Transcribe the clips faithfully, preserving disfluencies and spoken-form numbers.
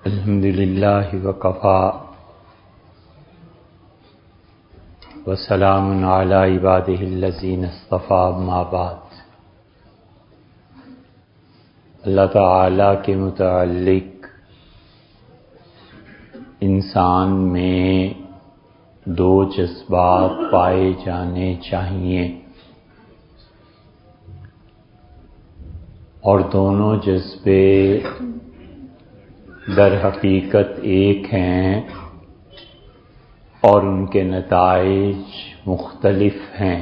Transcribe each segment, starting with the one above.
الحمد للہ وکفا وسلام علی عبادہ الذین اصطفیٰ اما بعد۔ اللہ تعالی کے متعلق انسان میں دو جذبات پائے جانے چاہیے، اور دونوں جذبے در حقیقت ایک ہیں اور ان کے نتائج مختلف ہیں۔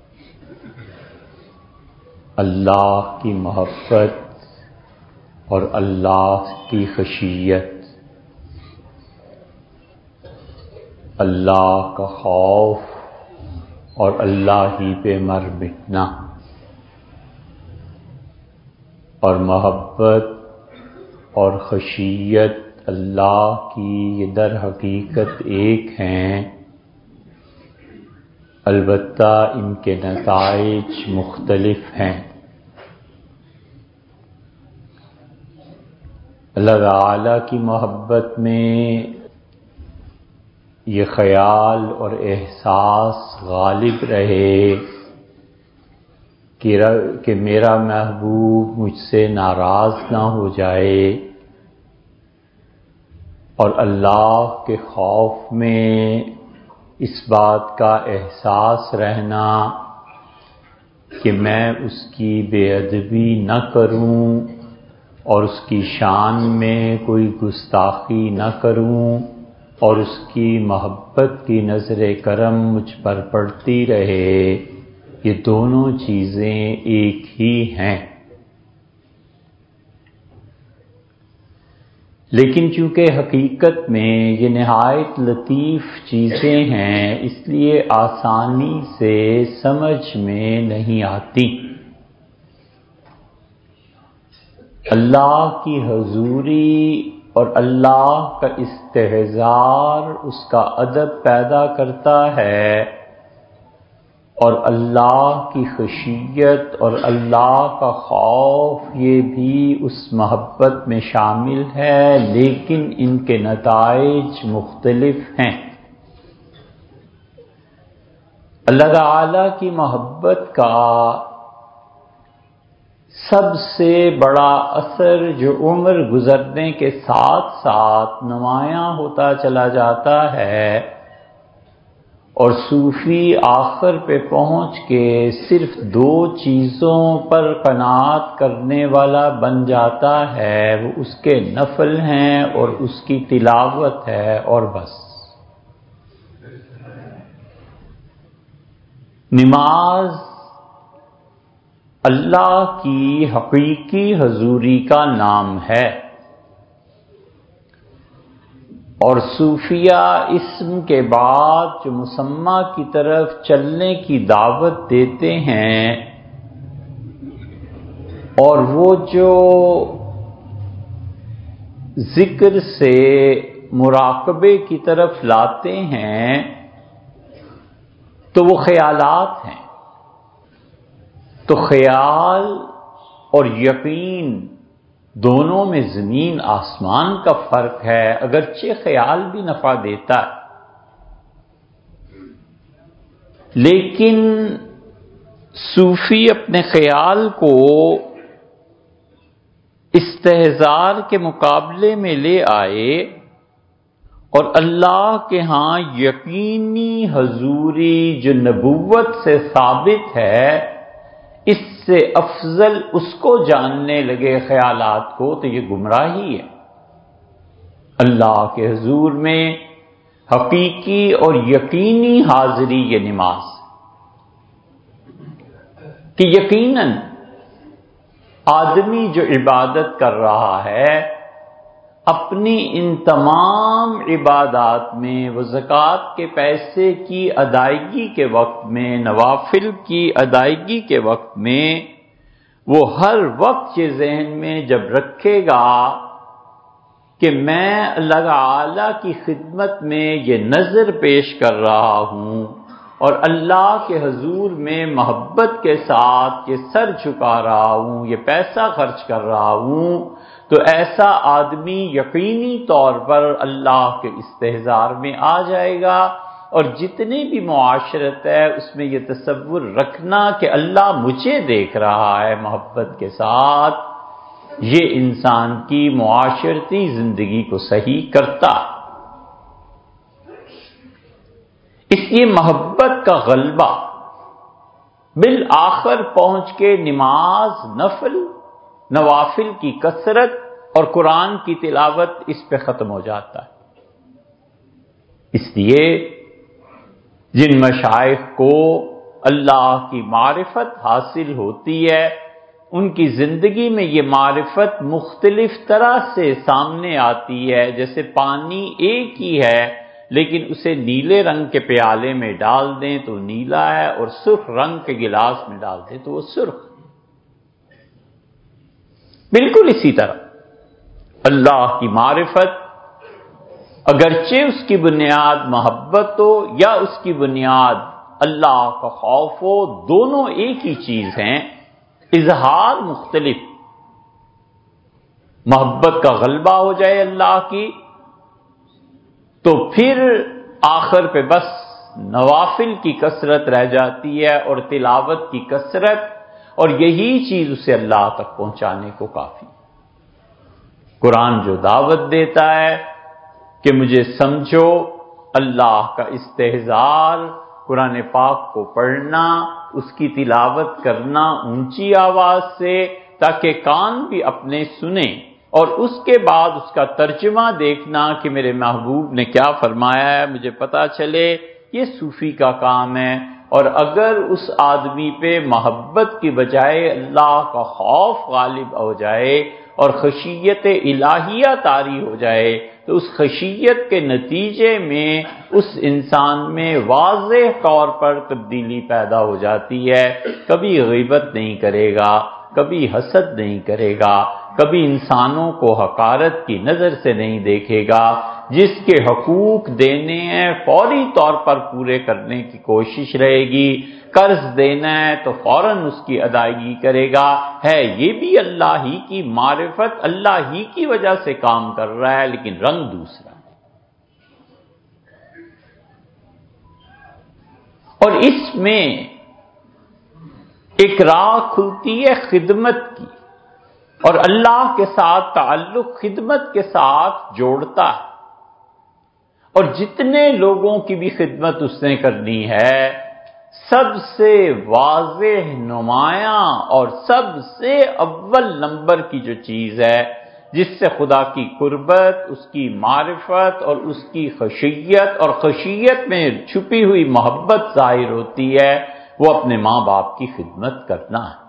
اللہ کی محبت اور اللہ کی خشیت، اللہ کا خوف اور اللہ ہی پہ مر مٹنا، اور محبت اور خشیت اللہ کی یہ در حقیقت ایک ہیں، البتہ ان کے نتائج مختلف ہیں۔ اللہ تعالی کی محبت میں یہ خیال اور احساس غالب رہے کہ میرا محبوب مجھ سے ناراض نہ ہو جائے، اور اللہ کے خوف میں اس بات کا احساس رہنا کہ میں اس کی بے ادبی نہ کروں اور اس کی شان میں کوئی گستاخی نہ کروں، اور اس کی محبت کی نظر کرم مجھ پر پڑتی رہے۔ یہ دونوں چیزیں ایک ہی ہیں، لیکن چونکہ حقیقت میں یہ نہایت لطیف چیزیں ہیں، اس لیے آسانی سے سمجھ میں نہیں آتی۔ اللہ کی حضوری اور اللہ کا استحضار اس کا ادب پیدا کرتا ہے، اور اللہ کی خشیت اور اللہ کا خوف یہ بھی اس محبت میں شامل ہے، لیکن ان کے نتائج مختلف ہیں۔ اللہ تعالی کی محبت کا سب سے بڑا اثر جو عمر گزرنے کے ساتھ ساتھ نمایاں ہوتا چلا جاتا ہے، اور صوفی آخر پہ پہنچ کے صرف دو چیزوں پر قناعت کرنے والا بن جاتا ہے، وہ اس کے نفل ہیں اور اس کی تلاوت ہے، اور بس۔ نماز اللہ کی حقیقی حضوری کا نام ہے، اور صوفیہ اسم کے بعد جو مسمى کی طرف چلنے کی دعوت دیتے ہیں، اور وہ جو ذکر سے مراقبے کی طرف لاتے ہیں، تو وہ خیالات ہیں۔ تو خیال اور یقین دونوں میں زمین آسمان کا فرق ہے، اگرچہ خیال بھی نفع دیتا ہے، لیکن صوفی اپنے خیال کو استحضار کے مقابلے میں لے آئے، اور اللہ کے ہاں یقینی حضوری جو نبوت سے ثابت ہے، اس سے افضل اس کو جاننے لگے خیالات کو، تو یہ گمراہی ہے۔ اللہ کے حضور میں حقیقی اور یقینی حاضری یہ نماز، کہ یقیناً آدمی جو عبادت کر رہا ہے، اپنی ان تمام عبادات میں وہ زکوٰۃ کے پیسے کی ادائیگی کے وقت میں، نوافل کی ادائیگی کے وقت میں، وہ ہر وقت یہ ذہن میں جب رکھے گا کہ میں اللہ تعالی کی خدمت میں یہ نذر پیش کر رہا ہوں، اور اللہ کے حضور میں محبت کے ساتھ یہ سر جھکا رہا ہوں، یہ پیسہ خرچ کر رہا ہوں، تو ایسا آدمی یقینی طور پر اللہ کے استحضار میں آ جائے گا، اور جتنی بھی معاشرت ہے اس میں یہ تصور رکھنا کہ اللہ مجھے دیکھ رہا ہے محبت کے ساتھ، یہ انسان کی معاشرتی زندگی کو صحیح کرتا۔ اس لیے محبت کا غلبہ بالآخر پہنچ کے نماز، نفل، نوافل کی کثرت اور قرآن کی تلاوت اس پہ ختم ہو جاتا ہے۔ اس لیے جن مشائخ کو اللہ کی معرفت حاصل ہوتی ہے، ان کی زندگی میں یہ معرفت مختلف طرح سے سامنے آتی ہے۔ جیسے پانی ایک ہی ہے لیکن اسے نیلے رنگ کے پیالے میں ڈال دیں تو نیلا ہے، اور سرخ رنگ کے گلاس میں ڈال دیں تو وہ سرخ۔ بالکل اسی طرح اللہ کی معرفت، اگرچہ اس کی بنیاد محبت ہو یا اس کی بنیاد اللہ کا خوف ہو، دونوں ایک ہی چیز ہیں، اظہار مختلف۔ محبت کا غلبہ ہو جائے اللہ کی تو پھر آخر پہ بس نوافل کی کثرت رہ جاتی ہے اور تلاوت کی کثرت، اور یہی چیز اسے اللہ تک پہنچانے کو کافی۔ قرآن جو دعوت دیتا ہے کہ مجھے سمجھو، اللہ کا استحضار، قرآن پاک کو پڑھنا، اس کی تلاوت کرنا اونچی آواز سے تاکہ کان بھی اپنے سنیں، اور اس کے بعد اس کا ترجمہ دیکھنا کہ میرے محبوب نے کیا فرمایا ہے، مجھے پتا چلے، یہ صوفی کا کام ہے۔ اور اگر اس آدمی پہ محبت کی بجائے اللہ کا خوف غالب ہو جائے اور خشیت الہیہ طاری ہو جائے تو اس خشیت کے نتیجے میں اس انسان میں واضح طور پر تبدیلی پیدا ہو جاتی ہے۔ کبھی غیبت نہیں کرے گا، کبھی حسد نہیں کرے گا، کبھی انسانوں کو حقارت کی نظر سے نہیں دیکھے گا، جس کے حقوق دینے ہیں فوری طور پر پورے کرنے کی کوشش رہے گی، قرض دینا ہے تو فوراً اس کی ادائیگی کرے گا۔ ہے یہ بھی اللہ ہی کی معرفت، اللہ ہی کی وجہ سے کام کر رہا ہے، لیکن رنگ دوسرا ہے۔ اور اس میں ایک راہ کھلتی ہے خدمت کی، اور اللہ کے ساتھ تعلق خدمت کے ساتھ جوڑتا ہے، اور جتنے لوگوں کی بھی خدمت اس نے کرنی ہے، سب سے واضح، نمایاں اور سب سے اول نمبر کی جو چیز ہے جس سے خدا کی قربت، اس کی معرفت اور اس کی خشیت، اور خشیت میں چھپی ہوئی محبت ظاہر ہوتی ہے، وہ اپنے ماں باپ کی خدمت کرنا ہے۔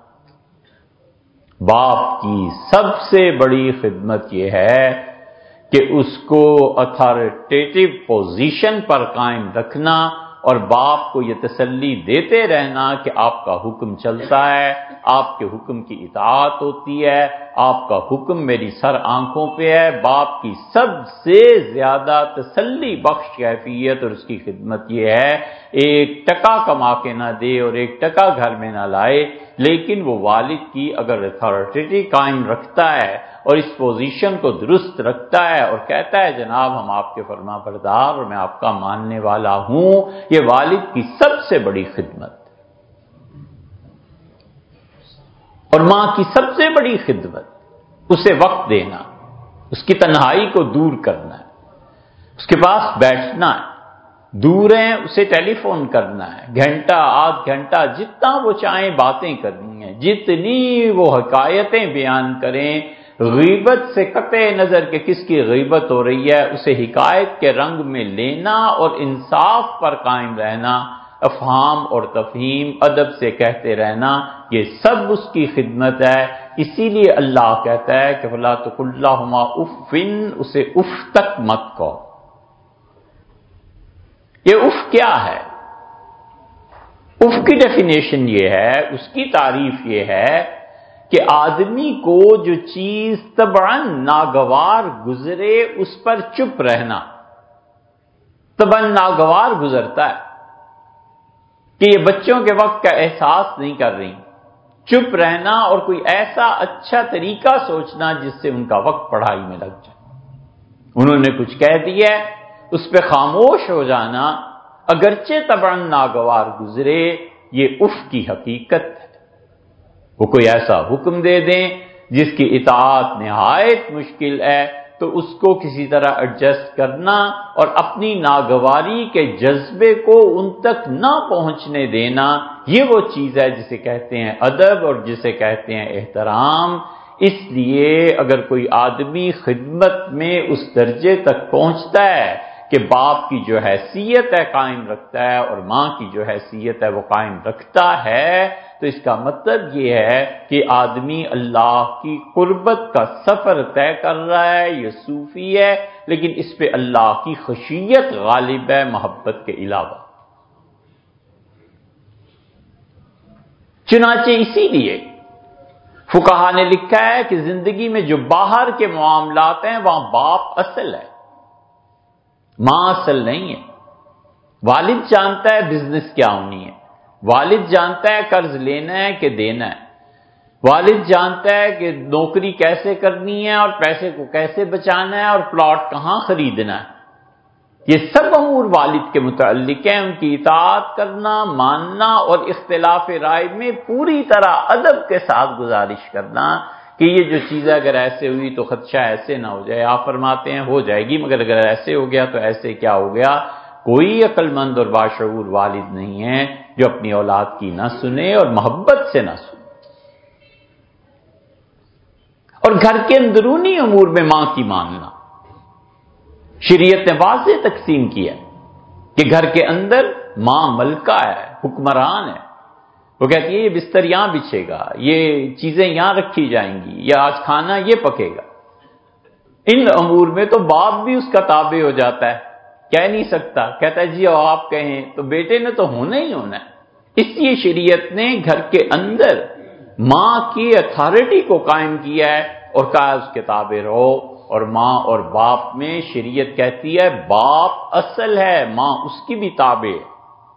باپ کی سب سے بڑی خدمت یہ ہے کہ اس کو اتھارٹیٹو پوزیشن پر قائم رکھنا، اور باپ کو یہ تسلی دیتے رہنا کہ آپ کا حکم چلتا ہے، آپ کے حکم کی اطاعت ہوتی ہے، آپ کا حکم میری سر آنکھوں پہ ہے۔ باپ کی سب سے زیادہ تسلی بخش کیفیت اور اس کی خدمت یہ ہے، ایک ٹکا کما کے نہ دے اور ایک ٹکا گھر میں نہ لائے، لیکن وہ والد کی اگر اتھارٹی قائم رکھتا ہے اور اس پوزیشن کو درست رکھتا ہے اور کہتا ہے جناب ہم آپ کے فرما بردار اور میں آپ کا ماننے والا ہوں، یہ والد کی سب سے بڑی خدمت۔ اور ماں کی سب سے بڑی خدمت اسے وقت دینا، اس کی تنہائی کو دور کرنا ہے، اس کے پاس بیٹھنا ہے، دور ہیں اسے ٹیلی فون کرنا ہے، گھنٹہ آدھ گھنٹہ جتنا وہ چاہیں باتیں کرنی ہیں، جتنی وہ حکایتیں بیان کریں، غیبت سے قطع نظر کہ کس کی غیبت ہو رہی ہے اسے حکایت کے رنگ میں لینا اور انصاف پر قائم رہنا، افہام اور تفہیم ادب سے کہتے رہنا، یہ سب اس کی خدمت ہے۔ اسی لیے اللہ کہتا ہے کہ فَلَا تَقُل لَّهُمَا اُفٍّ، اسے اف تک مت کہو۔ یہ اف کیا ہے؟ اف کی ڈیفینیشن یہ ہے، اس کی تعریف یہ ہے کہ آدمی کو جو چیز طبعاً ناگوار گزرے اس پر چپ رہنا، طبعاً ناگوار گزرتا ہے کہ یہ بچوں کے وقت کا احساس نہیں کر رہی، چپ رہنا اور کوئی ایسا اچھا طریقہ سوچنا جس سے ان کا وقت پڑھائی میں لگ جائے۔ انہوں نے کچھ کہہ دیا، اس پہ خاموش ہو جانا، اگرچہ طبعاً ناگوار گزرے، یہ اف کی حقیقت ہے۔ وہ کوئی ایسا حکم دے دیں جس کی اطاعت نہایت مشکل ہے تو اس کو کسی طرح ایڈجسٹ کرنا اور اپنی ناگواری کے جذبے کو ان تک نہ پہنچنے دینا، یہ وہ چیز ہے جسے کہتے ہیں ادب اور جسے کہتے ہیں احترام۔ اس لیے اگر کوئی آدمی خدمت میں اس درجے تک پہنچتا ہے کہ باپ کی جو حیثیت ہے قائم رکھتا ہے اور ماں کی جو حیثیت ہے وہ قائم رکھتا ہے، تو اس کا مطلب یہ ہے کہ آدمی اللہ کی قربت کا سفر طے کر رہا ہے، یہ صوفی ہے، لیکن اس پہ اللہ کی خشیت غالب ہے محبت کے علاوہ۔ چنانچہ اسی لیے فقہا نے لکھا ہے کہ زندگی میں جو باہر کے معاملات ہیں وہاں باپ اصل ہے، ماں اصل نہیں ہے۔ والد جانتا ہے بزنس کیا ہونی ہے، والد جانتا ہے قرض لینا ہے کہ دینا ہے، والد جانتا ہے کہ نوکری کیسے کرنی ہے اور پیسے کو کیسے بچانا ہے اور پلاٹ کہاں خریدنا ہے۔ یہ سب امور والد کے متعلق ہیں، ان کی اطاعت کرنا، ماننا اور اختلاف رائے میں پوری طرح ادب کے ساتھ گزارش کرنا کہ یہ جو چیز اگر ایسے ہوئی تو خدشہ ایسے نہ ہو جائے۔ آپ فرماتے ہیں ہو جائے گی، مگر اگر ایسے ہو گیا تو ایسے کیا ہو گیا؟ کوئی عقل مند اور باشعور والد نہیں ہے جو اپنی اولاد کی نہ سنے اور محبت سے نہ سنے۔ اور گھر کے اندرونی امور میں ماں کی ماننا، شریعت نے واضح تقسیم کیا کہ گھر کے اندر ماں ملکہ ہے، حکمران ہے۔ وہ کہتی ہے یہ بستر یہاں بچھے گا، یہ چیزیں یہاں رکھی جائیں گی، یا آج کھانا یہ پکے گا۔ ان امور میں تو باپ بھی اس کا تابع ہو جاتا ہے، کہہ نہیں سکتا، کہتا ہے جی آپ کہیں تو بیٹے نے تو ہونا ہی ہونا ہے۔ اس لیے شریعت نے گھر کے اندر ماں کی اتھارٹی کو قائم کیا ہے اور کہا اس کے تابع رہو۔ اور ماں اور باپ میں شریعت کہتی ہے باپ اصل ہے، ماں اس کی بھی تابع ہے۔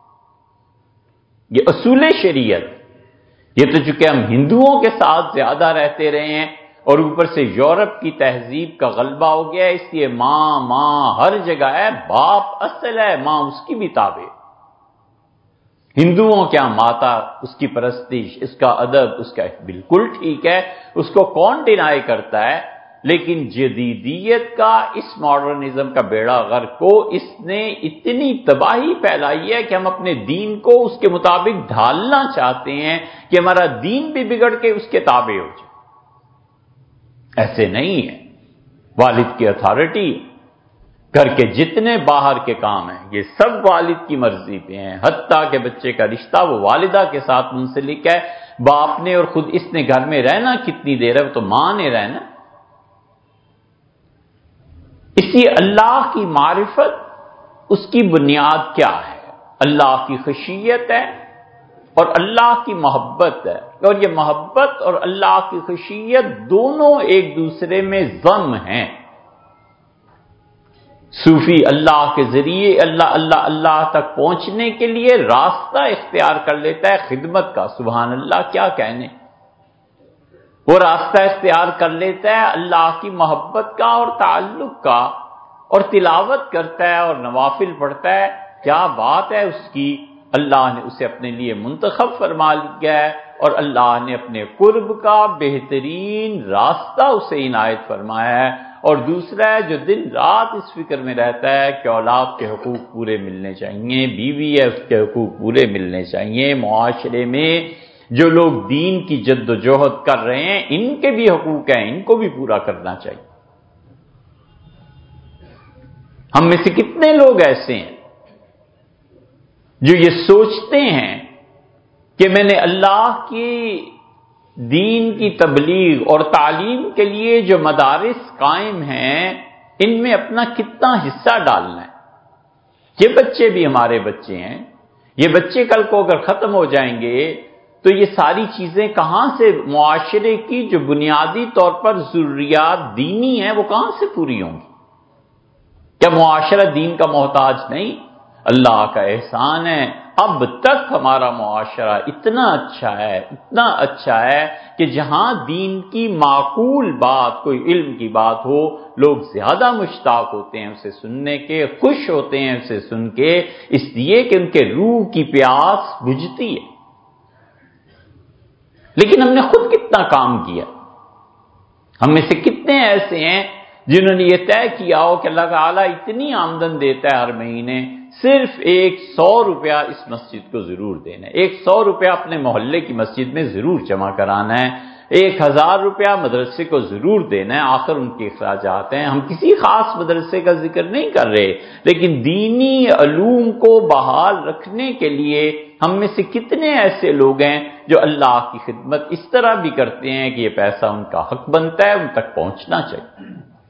یہ اصول شریعت۔ یہ تو چونکہ ہم ہندوؤں کے ساتھ زیادہ رہتے رہے ہیں اور اوپر سے یورپ کی تہذیب کا غلبہ ہو گیا، اس لیے ماں ماں ہر جگہ ہے، باپ اصل ہے، ماں اس کی بھی تابع۔ ہندوؤں کیا ماتا، اس کی پرستش، اس کا ادب، اس کا بالکل ٹھیک ہے، اس کو کون ڈینائی کرتا ہے، لیکن جدیدیت کا، اس ماڈرنزم کا بیڑا غرق کو اس نے اتنی تباہی پھیلائی ہے کہ ہم اپنے دین کو اس کے مطابق ڈھالنا چاہتے ہیں کہ ہمارا دین بھی بگڑ کے اس کے تابع ہو جائے۔ ایسے نہیں ہے، والد کی اتھارٹی، گھر کے جتنے باہر کے کام ہیں یہ سب والد کی مرضی پہ ہیں، حتیٰ کہ بچے کا رشتہ وہ والدہ کے ساتھ منسلک ہے۔ باپ نے اور خود اس نے گھر میں رہنا کتنی دیر ہے، وہ تو ماں نے رہنا۔ اس لیے اللہ کی معرفت، اس کی بنیاد کیا ہے؟ اللہ کی خشیت ہے اور اللہ کی محبت ہے، اور یہ محبت اور اللہ کی خشیت دونوں ایک دوسرے میں ضم ہیں۔ صوفی اللہ کے ذریعے اللہ اللہ اللہ تک پہنچنے کے لیے راستہ اختیار کر لیتا ہے خدمت کا، سبحان اللہ کیا کہنے۔ وہ راستہ اختیار کر لیتا ہے اللہ کی محبت کا اور تعلق کا، اور تلاوت کرتا ہے اور نوافل پڑھتا ہے، کیا بات ہے اس کی، اللہ نے اسے اپنے لیے منتخب فرما لیا ہے اور اللہ نے اپنے قرب کا بہترین راستہ اسے عنایت فرمایا ہے۔ اور دوسرا ہے جو دن رات اس فکر میں رہتا ہے کہ اولاد کے حقوق پورے ملنے چاہیے، بیوی ہے اس کے حقوق پورے ملنے چاہیے، معاشرے میں جو لوگ دین کی جد و جہد کر رہے ہیں ان کے بھی حقوق ہیں، ان کو بھی پورا کرنا چاہیے۔ ہم میں سے کتنے لوگ ایسے ہیں جو یہ سوچتے ہیں کہ میں نے اللہ کی دین کی تبلیغ اور تعلیم کے لیے جو مدارس قائم ہیں ان میں اپنا کتنا حصہ ڈالنا ہے۔ یہ بچے بھی ہمارے بچے ہیں، یہ بچے کل کو اگر ختم ہو جائیں گے تو یہ ساری چیزیں کہاں سے، معاشرے کی جو بنیادی طور پر ضروریات دینی ہیں وہ کہاں سے پوری ہوں گی؟ کیا معاشرہ دین کا محتاج نہیں؟ اللہ کا احسان ہے، اب تک ہمارا معاشرہ اتنا اچھا ہے اتنا اچھا ہے کہ جہاں دین کی معقول بات، کوئی علم کی بات ہو، لوگ زیادہ مشتاق ہوتے ہیں اسے سننے کے، خوش ہوتے ہیں اسے سن کے، اس لیے کہ ان کے روح کی پیاس بجھتی ہے۔ لیکن ہم نے خود کتنا کام کیا؟ ہم میں سے کتنے ایسے ہیں جنہوں نے یہ طے کیا ہو کہ اللہ تعالیٰ اتنی آمدن دیتا ہے ہر مہینے، صرف ایک سو روپیہ اس مسجد کو ضرور دینا ہے، ایک سو روپیہ اپنے محلے کی مسجد میں ضرور جمع کرانا ہے، ایک ہزار روپیہ مدرسے کو ضرور دینا ہے، آخر ان کے اخراجات ہیں۔ ہم کسی خاص مدرسے کا ذکر نہیں کر رہے، لیکن دینی علوم کو بحال رکھنے کے لیے ہم میں سے کتنے ایسے لوگ ہیں جو اللہ کی خدمت اس طرح بھی کرتے ہیں کہ یہ پیسہ ان کا حق بنتا ہے، ان تک پہنچنا چاہیے۔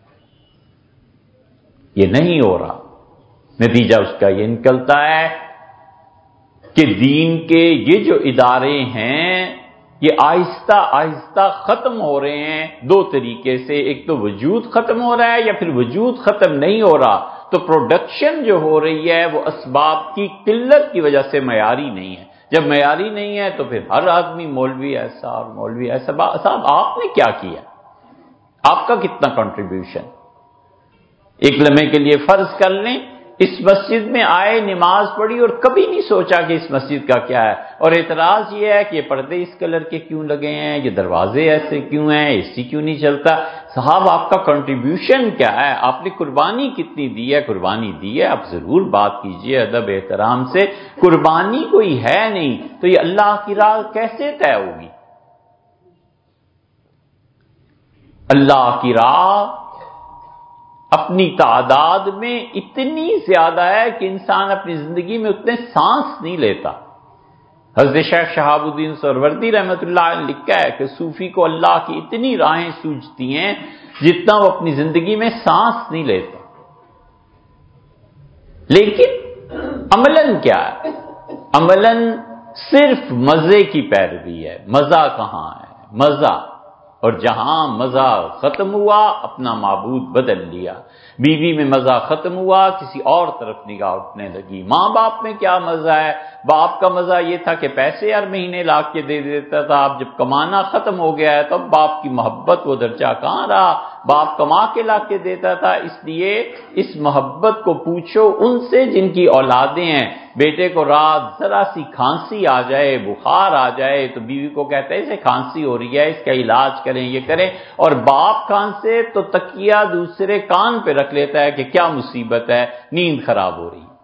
یہ نہیں ہو رہا، نتیجہ اس کا یہ نکلتا ہے کہ دین کے یہ جو ادارے ہیں یہ آہستہ آہستہ ختم ہو رہے ہیں دو طریقے سے، ایک تو وجود ختم ہو رہا ہے، یا پھر وجود ختم نہیں ہو رہا تو پروڈکشن جو ہو رہی ہے وہ اسباب کی قلت کی وجہ سے معیاری نہیں ہے۔ جب معیاری نہیں ہے تو پھر ہر آدمی مولوی ایسا اور مولوی ایسا۔ صاحب آپ نے کیا کیا؟ آپ کا کتنا کنٹریبیوشن؟ ایک لمحے کے لیے فرض کر لیں اس مسجد میں آئے، نماز پڑھی اور کبھی نہیں سوچا کہ اس مسجد کا کیا ہے، اور اعتراض یہ ہے کہ یہ پردے اس کلر کے کیوں لگے ہیں، یہ دروازے ایسے کیوں ہیں، اے سی کیوں نہیں چلتا۔ صاحب آپ کا کنٹریبیوشن کیا ہے؟ آپ نے قربانی کتنی دی ہے؟ قربانی دی ہے، آپ ضرور بات کیجئے ادب احترام سے۔ قربانی کوئی ہے نہیں تو یہ اللہ کی راہ کیسے طے ہوگی؟ اللہ کی راہ اپنی تعداد میں اتنی زیادہ ہے کہ انسان اپنی زندگی میں اتنے سانس نہیں لیتا۔ حضرت شیخ شہاب الدین سہروردی رحمۃ اللہ علیہ نے لکھا ہے کہ صوفی کو اللہ کی اتنی راہیں سوجتی ہیں جتنا وہ اپنی زندگی میں سانس نہیں لیتا۔ لیکن عملاً کیا ہے؟ عملاً صرف مزے کی پیروی ہے۔ مزہ کہاں ہے؟ مزہ، اور جہاں مزہ ختم ہوا اپنا معبود بدل لیا۔ بیوی میں مزہ ختم ہوا، کسی اور طرف نگاہ اٹھنے لگی۔ ماں باپ میں کیا مزہ ہے؟ باپ کا مزہ یہ تھا کہ پیسے ہر مہینے لا کے دے دیتا تھا، اب جب کمانا ختم ہو گیا ہے تو اب باپ کی محبت وہ درجہ کہاں رہا؟ باپ کما کے لا کے دیتا تھا۔ اس لیے اس محبت کو پوچھو ان سے جن کی اولادیں ہیں۔ بیٹے کو رات ذرا سی کھانسی آ جائے، بخار آ جائے تو بیوی کو کہتا ہے اسے کھانسی ہو رہی ہے، اس کا علاج کریں، یہ کریں، اور باپ کھانسے تو تکیہ دوسرے کان پہ رکھ لیتا ہے کہ کیا مصیبت ہے، نیند خراب ہو رہی ہے۔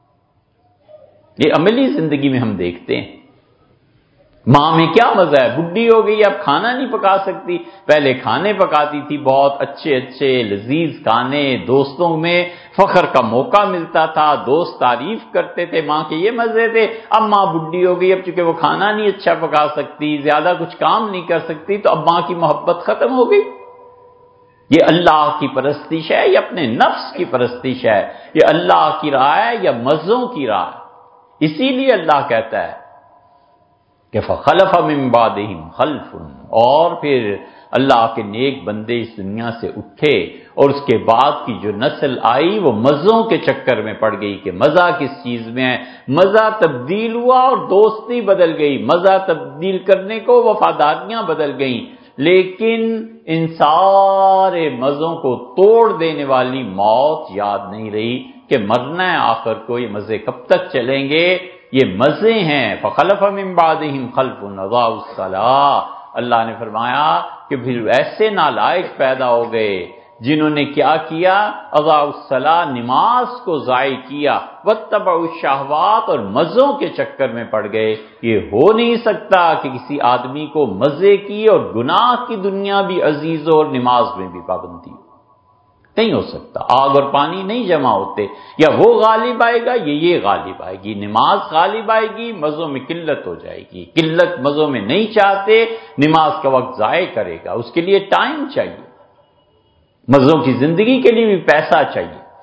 یہ عملی زندگی میں ہم دیکھتے ہیں۔ ماں میں کیا مزہ ہے؟ بڈھی ہو گئی اب کھانا نہیں پکا سکتی، پہلے کھانے پکاتی تھی، بہت اچھے اچھے لذیذ کھانے، دوستوں میں فخر کا موقع ملتا تھا، دوست تعریف کرتے تھے، ماں کے یہ مزے تھے۔ اب ماں بڈھی ہو گئی، اب چونکہ وہ کھانا نہیں اچھا پکا سکتی، زیادہ کچھ کام نہیں کر سکتی، تو اب ماں کی محبت ختم ہو گئی۔ یہ اللہ کی پرستش ہے یا اپنے نفس کی پرستش ہے؟ یہ اللہ کی راہ ہے یا مزوں کی راہ ہے؟ اسی لیے اللہ کہتا ہے کہ فخلف من بعدہم خلف، اور پھر اللہ کے نیک بندے اس دنیا سے اٹھے اور اس کے بعد کی جو نسل آئی وہ مزوں کے چکر میں پڑ گئی کہ مزہ کس چیز میں ہے۔ مزہ تبدیل ہوا اور دوستی بدل گئی، مزہ تبدیل کرنے کو وفاداریاں بدل گئیں، لیکن ان سارے مزوں کو توڑ دینے والی موت یاد نہیں رہی کہ مرنا ہے آخر کو، یہ مزے کب تک چلیں گے؟ یہ مزے ہیں۔ فخلف من بعدہم خلف اضاعوا الصلاۃ، اللہ نے فرمایا کہ پھر ایسے نالائق پیدا ہو گئے جنہوں نے کیا کیا؟ اضاعوا الصلاۃ، نماز کو ضائع کیا، واتبعوا الشہوات، اور مزوں کے چکر میں پڑ گئے۔ یہ ہو نہیں سکتا کہ کسی آدمی کو مزے کی اور گناہ کی دنیا بھی عزیز ہو اور نماز میں بھی پابندی ہو، نہیں ہو سکتا۔ آگ اور پانی نہیں جمع ہوتے، یا وہ غالب آئے گا یا یہ غالب آئے گی۔ نماز غالب آئے گی، مزوں میں قلت ہو جائے گی۔ قلت مزوں میں نہیں چاہتے، نماز کا وقت ضائع کرے گا، اس کے لیے ٹائم چاہیے۔ مزوں کی زندگی کے لیے بھی پیسہ چاہیے،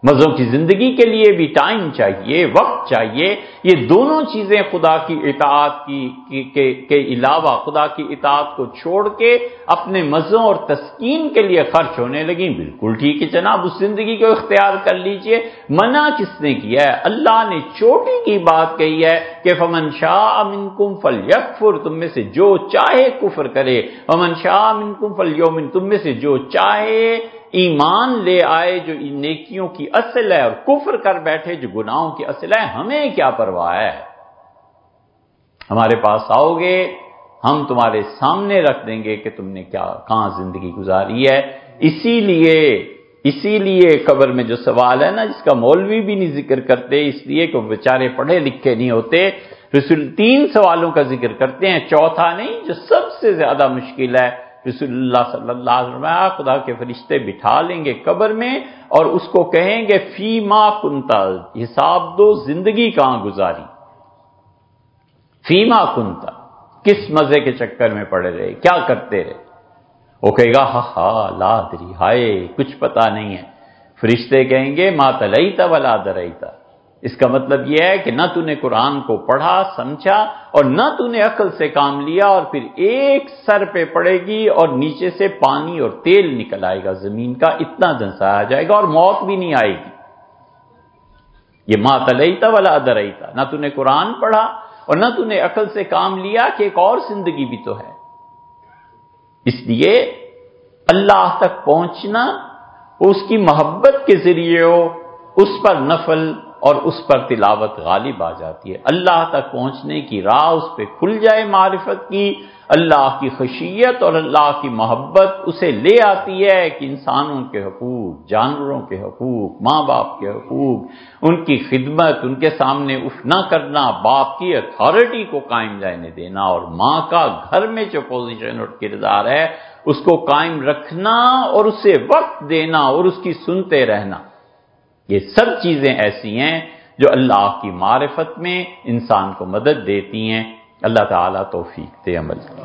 مزوں کی زندگی کے لیے بھی ٹائم چاہیے، وقت چاہیے۔ یہ دونوں چیزیں خدا کی اطاعت کی کے, کے علاوہ خدا کی اطاعت کو چھوڑ کے اپنے مزوں اور تسکین کے لیے خرچ ہونے لگیں، بالکل ٹھیک ہے جناب، اس زندگی کو اختیار کر لیجئے۔ منع کس نے کیا ہے؟ اللہ نے چھوٹی کی بات کہی ہے کہ فمن شاء منکم فلیکفر، تم میں سے جو چاہے کفر کرے، ومن شاء منکم فلیؤمن، تم میں سے جو چاہے ایمان لے آئے جو ان نیکیوں کی اصل ہے، اور کفر کر بیٹھے جو گناہوں کی اصل ہے، ہمیں کیا پرواہ ہے؟ ہمارے پاس آؤ گے، ہم تمہارے سامنے رکھ دیں گے کہ تم نے کیا کہاں زندگی گزاری ہے۔ اسی لیے اسی لیے قبر میں جو سوال ہے نا، جس کا مولوی بھی نہیں ذکر کرتے، اس لیے کہ وہ بیچارے پڑھے لکھے نہیں ہوتے، رسول تین سوالوں کا ذکر کرتے ہیں، چوتھا نہیں جو سب سے زیادہ مشکل ہے۔ رسول اللہ صلی اللہ علیہ وسلم خدا کے فرشتے بٹھا لیں گے قبر میں اور اس کو کہیں گے فی ما کنتا، حساب دو زندگی کہاں گزاری، فی ما کنتا، کس مزے کے چکر میں پڑے رہے، کیا کرتے رہے؟ وہ کہے گا ہا ہا لا ادری، ہائے کچھ پتا نہیں ہے۔ فرشتے کہیں گے ما تلیت ولا دریت، اس کا مطلب یہ ہے کہ نہ تو نے قرآن کو پڑھا سمجھا اور نہ تو نے عقل سے کام لیا، اور پھر ایک سر پہ پڑے گی اور نیچے سے پانی اور تیل نکل آئے گا زمین کا، اتنا دھنسایا جائے گا اور موت بھی نہیں آئے گی۔ یہ ما تلیت ولا دریت، نہ تو نے قرآن پڑھا اور نہ تو نے عقل سے کام لیا کہ ایک اور زندگی بھی تو ہے۔ اس لیے اللہ تک پہنچنا اس کی محبت کے ذریعے ہو، اس پر نفل اور اس پر تلاوت غالب آ جاتی ہے۔ اللہ تک پہنچنے کی راہ اس پہ کھل جائے معرفت کی، اللہ کی خشیت اور اللہ کی محبت اسے لے آتی ہے کہ انسانوں کے حقوق، جانوروں کے حقوق، ماں باپ کے حقوق، ان کی خدمت، ان کے سامنے اف نہ کرنا، باپ کی اتھارٹی کو قائم رہنے دینا، اور ماں کا گھر میں جو پوزیشن اور کردار ہے اس کو قائم رکھنا اور اسے وقت دینا اور اس کی سنتے رہنا، یہ سب چیزیں ایسی ہیں جو اللہ کی معرفت میں انسان کو مدد دیتی ہیں۔ اللہ تعالیٰ توفیق دے عمل کی۔